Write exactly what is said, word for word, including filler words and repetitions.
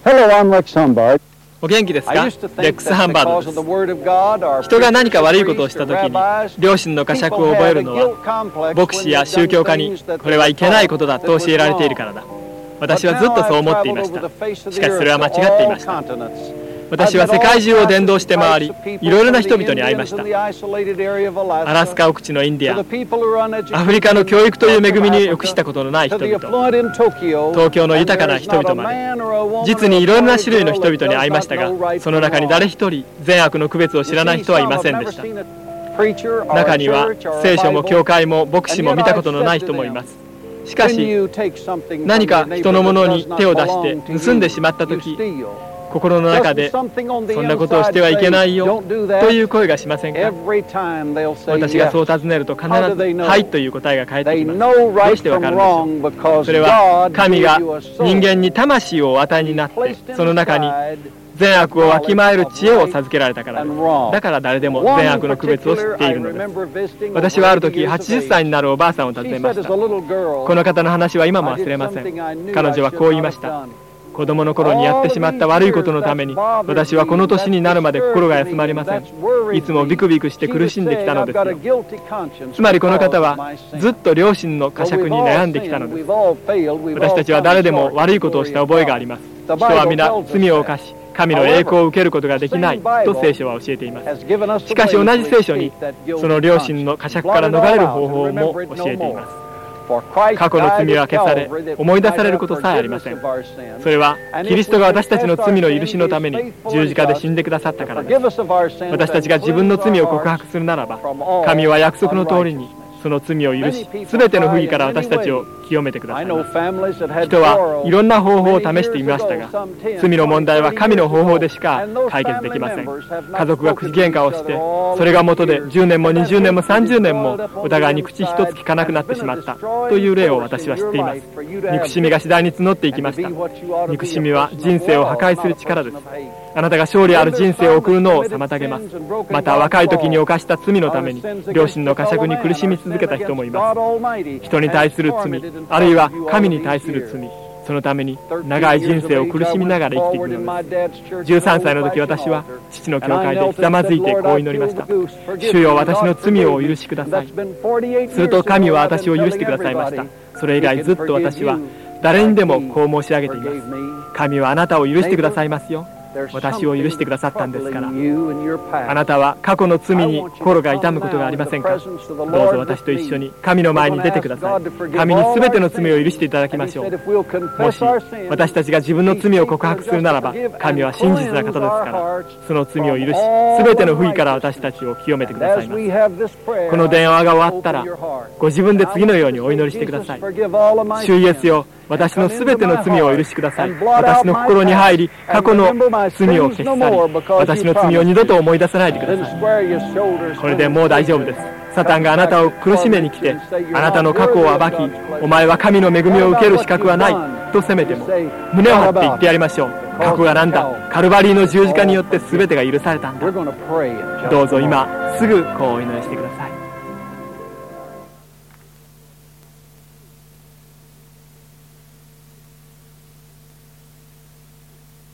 Hello, I'm Rex Humbard. お元気ですか？レックス・ハンバードです。人が何か悪いことをしたときに良心の呵責を覚えるのは、牧師や宗教家にこれはいけないことだと教えられているからだ。私はずっとそう思っていました。しかしそれは間違っていました。私は世界中を伝道して回り、いろいろな人々に会いました。アラスカ奥地のインディアン、アフリカの教育という恵みに属したことのない人々、東京の豊かな人々まで、実にいろいろな種類の人々に会いましたが、その中に誰一人善悪の区別を知らない人はいませんでした。中には聖書も教会も牧師も見たことのない人もいます。しかし何か人のものに手を出して盗んでしまったとき、心の中でそんなことをしてはいけないよという声がしませんか？私がそう尋ねると必ずはいという答えが返ってきます。どうしてわかるんでしょう？それは神が人間に魂をお与えになって、その中に善悪をわきまえる知恵を授けられたからです。だから誰でも善悪の区別を知っているのです。私はある時はちじゅっさいになるおばあさんを訪ねました。この方の話は今も忘れません。彼女はこう言いました。子供の頃にやってしまった悪いことのために、私はこの年になるまで心が休まりません。いつもビクビクして苦しんできたのですよ。つまりこの方はずっと良心の呵責に悩んできたのです。私たちは誰でも悪いことをした覚えがあります。人は皆罪を犯し、神の栄光を受けることができないと聖書は教えています。しかし同じ聖書にその良心の呵責から逃れる方法も教えています。過去の罪は消され、思い出されることさえありません。それはキリストが私たちの罪の許しのために十字架で死んでくださったからです。私たちが自分の罪を告白するならば、神は約束の通りにその罪を許し、すべての不義から私たちを清めてくださいます。人はいろんな方法を試していましたが、罪の問題は神の方法でしか解決できません。家族が口喧嘩をして、それが元でじゅうねんもにじゅうねんもさんじゅうねんもお互いに口一つ聞かなくなってしまったという例を私は知っています。憎しみが次第に募っていきました。憎しみは人生を破壊する力です。あなたが勝利ある人生を送るのを妨げます。また若い時に犯した罪のために良心の呵責に苦しみ続けた人もいます。人に対する罪、あるいは神に対する罪、そのために長い人生を苦しみながら生きていくのです。じゅうさんさいの時、私は父の教会でひざまずいてこう祈りました。主よ、私の罪をお許しください。すると神は私を許してくださいました。それ以来ずっと私は誰にでもこう申し上げています。神はあなたを許してくださいますよ。私を許してくださったんですから。あなたは過去の罪に心が痛むことがありませんか？どうぞ私と一緒に神の前に出てください。神に全ての罪を許していただきましょう。もし私たちが自分の罪を告白するならば、神は真実な方ですから、その罪を許し、全ての不義から私たちを清めてくださいます。この電話が終わったら、ご自分で次のようにお祈りしてください。主イエスよ、私のすべての罪をお許しください。私の心に入り、過去の罪を消し去り、私の罪を二度と思い出さないでください。これでもう大丈夫です。サタンがあなたを苦しめに来て、あなたの過去を暴き、お前は神の恵みを受ける資格はないと責めても、胸を張って言ってやりましょう。過去がなんだ、カルバリーの十字架によって全てが許されたんだ。どうぞ今すぐこうお祈りしてください。